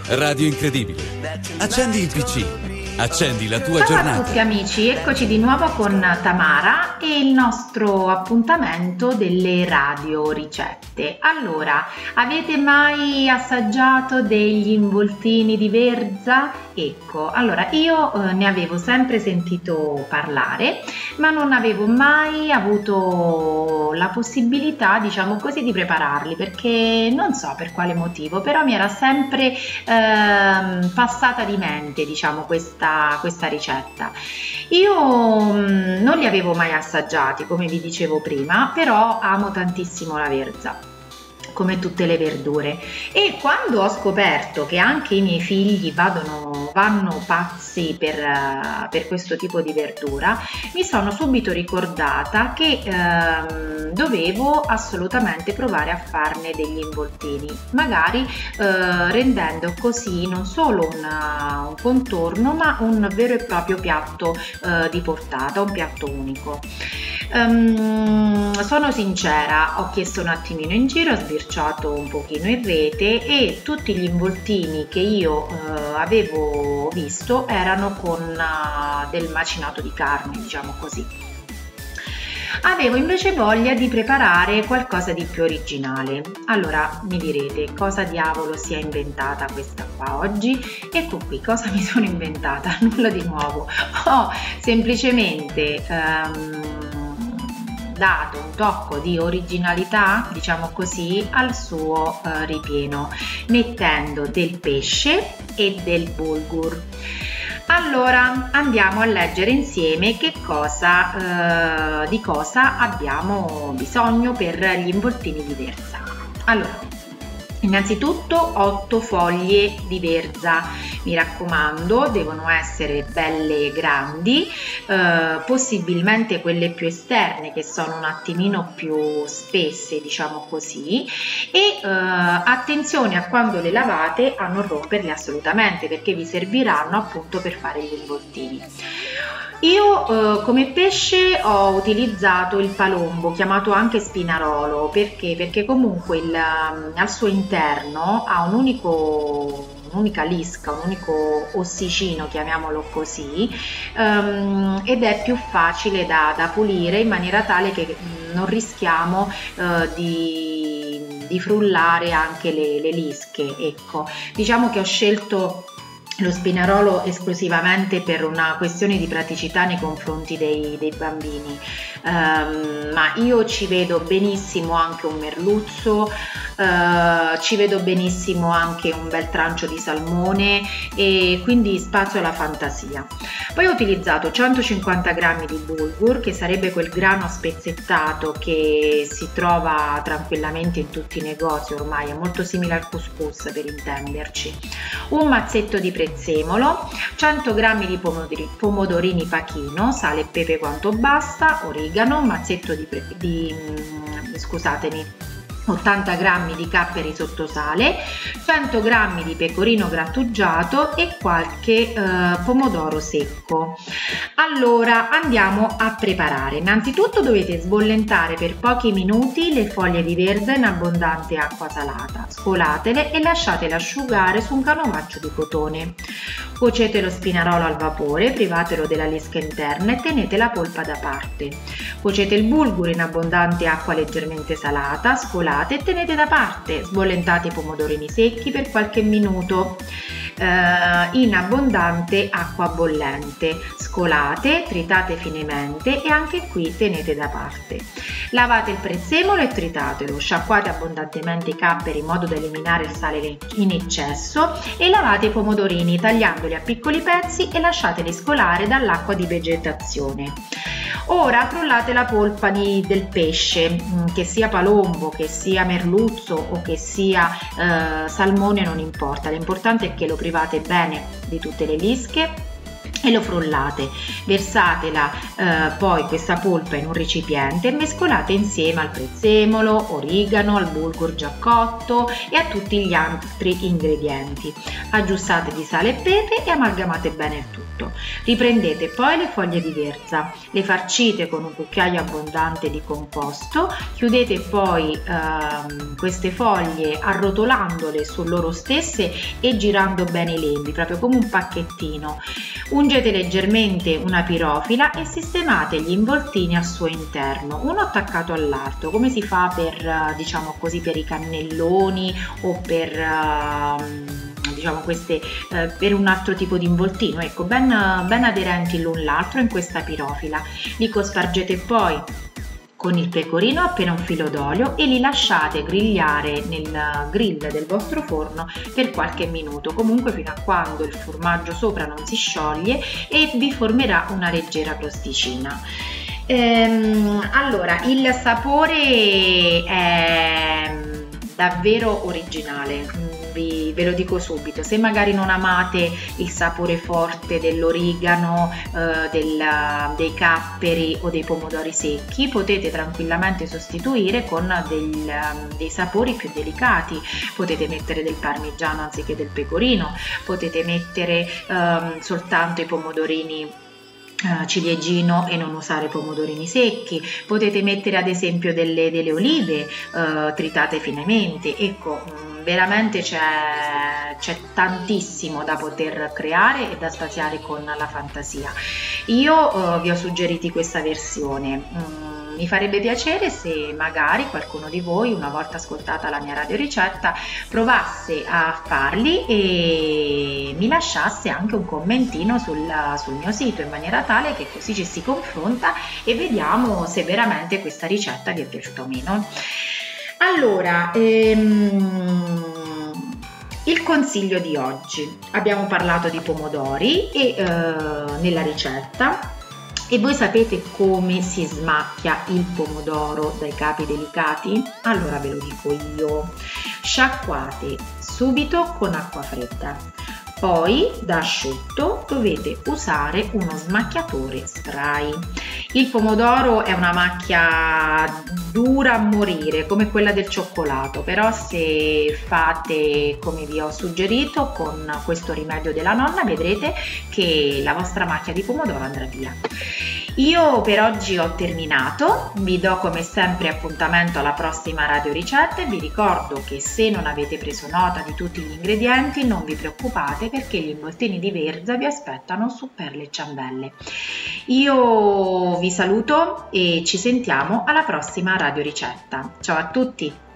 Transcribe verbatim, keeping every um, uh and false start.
Radio Incredibile. Accendi il P C. Accendi la tua Ciao giornata. a tutti amici, eccoci di nuovo con Tamara e il nostro appuntamento delle radio ricette. Allora, avete mai assaggiato degli involtini di verza? Ecco, allora io eh, ne avevo sempre sentito parlare, ma non avevo mai avuto la possibilità, diciamo così, di prepararli, perché non so per quale motivo, però mi era sempre ehm, passata di mente, diciamo, questa, questa ricetta. Io mh, non li avevo mai assaggiati, come vi dicevo prima, però amo tantissimo la verza, come tutte le verdure, e quando ho scoperto che anche i miei figli vadono, vanno pazzi per, uh, per questo tipo di verdura, mi sono subito ricordata che uh, dovevo assolutamente provare a farne degli involtini, magari uh, rendendo così non solo una, un contorno, ma un vero e proprio piatto uh, di portata, un piatto unico. Um, sono sincera, ho chiesto un attimino in giro, ho sbirciato un pochino in rete e tutti gli involtini che io uh, avevo visto erano con uh, del macinato di carne, diciamo così. Avevo invece voglia di preparare qualcosa di più originale. Allora mi direte, cosa diavolo si è inventata questa qua oggi? Ecco qui, cosa mi sono inventata? Nulla di nuovo. Ho semplicemente um, dato un tocco di originalità, diciamo così, al suo uh, ripieno, mettendo del pesce e del bulgur. Allora andiamo a leggere insieme che cosa, uh, di cosa abbiamo bisogno per gli involtini di verza. Allora, innanzitutto otto foglie di verza, mi raccomando, devono essere belle grandi, eh, possibilmente quelle più esterne che sono un attimino più spesse, diciamo così, e eh, attenzione a quando le lavate a non romperle assolutamente, perché vi serviranno appunto per fare gli involtini. Io eh, come pesce ho utilizzato il palombo, chiamato anche spinarolo, perché? Perché comunque il, al suo interno ha un unico, un'unica lisca, un unico ossicino, chiamiamolo così, um, ed è più facile da, da pulire, in maniera tale che non rischiamo uh, di, di frullare anche le, le lische. Ecco, diciamo che ho scelto lo spinarolo esclusivamente per una questione di praticità nei confronti dei, dei bambini, um, ma io ci vedo benissimo anche un merluzzo, uh, ci vedo benissimo anche un bel trancio di salmone, e quindi spazio alla fantasia. Poi ho utilizzato centocinquanta grammi di bulgur, che sarebbe quel grano spezzettato che si trova tranquillamente in tutti i negozi ormai, è molto simile al couscous per intenderci, un mazzetto di prezzemolo, cento grammi di pomodori, pomodorini pachino, sale e pepe quanto basta, origano, un mazzetto di, di scusatemi ottanta grammi di capperi sottosale, cento grammi di pecorino grattugiato e qualche eh, pomodoro secco. Allora andiamo a preparare. Innanzitutto dovete sbollentare per pochi minuti le foglie di verza in abbondante acqua salata, scolatele e lasciatele asciugare su un canovaccio di cotone. Cuocete lo spinarolo al vapore, privatelo della lisca interna e tenete la polpa da parte. Cuocete il bulgur in abbondante acqua leggermente salata, scolate e tenete da parte. Sbollentate i pomodorini secchi per qualche minuto eh, in abbondante acqua bollente, scolate, tritate finemente e anche qui tenete da parte. Lavate il prezzemolo e tritatelo, sciacquate abbondantemente i capperi in modo da eliminare il sale in eccesso e lavate i pomodorini tagliandoli a piccoli pezzi e lasciateli scolare dall'acqua di vegetazione. Ora frullate la polpa di, del pesce, che sia palombo, che sia merluzzo o che sia eh, salmone, non importa, l'importante è che lo private bene di tutte le lische e lo frullate. Versate la, eh, poi questa polpa in un recipiente e mescolate insieme al prezzemolo, origano, al bulgur già cotto e a tutti gli altri ingredienti. Aggiustate di sale e pepe e amalgamate bene il tutto. Riprendete poi le foglie di verza, le farcite con un cucchiaio abbondante di composto, chiudete poi ehm, queste foglie arrotolandole su loro stesse e girando bene i lembi, proprio come un pacchettino. Ungete leggermente una pirofila e sistemate gli involtini al suo interno, uno attaccato all'altro, come si fa per, diciamo così, per i cannelloni o per diciamo queste eh, per un altro tipo di involtino, ecco, ben, ben aderenti l'un l'altro in questa pirofila. Li cospargete poi con il pecorino appena un filo d'olio e li lasciate grigliare nel grill del vostro forno per qualche minuto, comunque fino a quando il formaggio sopra non si scioglie e vi formerà una leggera crosticina. Ehm, allora, il sapore è davvero originale. Vi, ve lo dico subito, se magari non amate il sapore forte dell'origano, eh, del, dei capperi o dei pomodori secchi, potete tranquillamente sostituire con del, dei sapori più delicati. Potete mettere del parmigiano anziché del pecorino, potete mettere ehm, soltanto i pomodorini ciliegino e non usare pomodorini secchi, potete mettere ad esempio delle, delle olive eh, tritate finemente. Ecco, veramente c'è tantissimo da poter creare e da spaziare con la fantasia. Io eh, vi ho suggeriti questa versione. Mm, mi farebbe piacere se magari qualcuno di voi, una volta ascoltata la mia radioricetta, provasse a farli e mi lasciasse anche un commentino sul, sul mio sito, in maniera tale che così ci si confronta e vediamo se veramente questa ricetta vi è piaciuta o meno. Allora, ehm, il consiglio di oggi: abbiamo parlato di pomodori e, eh, nella ricetta. E voi sapete come si smacchia il pomodoro dai capi delicati? Allora ve lo dico io. Sciacquate subito con acqua fredda. Poi da asciutto dovete usare uno smacchiatore spray. Il pomodoro è una macchia dura a morire, come quella del cioccolato, però se fate come vi ho suggerito con questo rimedio della nonna, vedrete che la vostra macchia di pomodoro andrà via. Io per oggi ho terminato, vi do come sempre appuntamento alla prossima radioricetta e vi ricordo che se non avete preso nota di tutti gli ingredienti non vi preoccupate, perché gli involtini di verza vi aspettano su Perle e Ciambelle. Io vi saluto e ci sentiamo alla prossima radioricetta. Ciao a tutti!